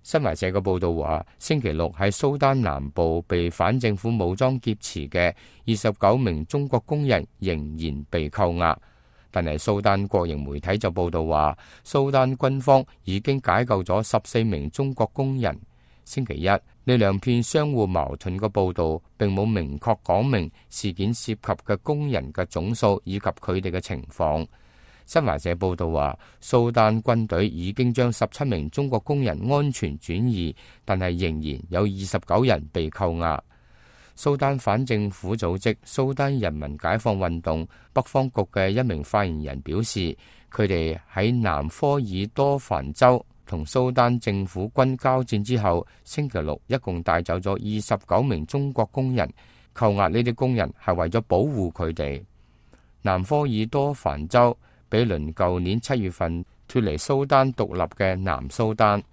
新華社嘅報道話，星期六喺蘇丹南部被反政府武裝劫持嘅29名中國工人仍然被扣押，但係蘇丹國營媒體就報道話，蘇丹軍方已經解救咗14名中國工人。星期一，呢兩篇相互矛盾嘅報道並冇明確講明事件涉及嘅工人嘅總數以及佢哋嘅情況。新華社報道話，蘇丹軍隊已經將17名中國工人安全轉移，但係仍然有29人被扣押。蘇丹反政府組織蘇丹人民解放運動北方局嘅一名發言人表示，佢哋喺南科爾多凡州同蘇丹政府軍交戰之後，星期六一共帶走咗29名中國工人，扣押呢啲工人係為咗保護佢哋。南科爾多凡州比鄰舊年7月份脫離蘇丹獨立嘅南蘇丹。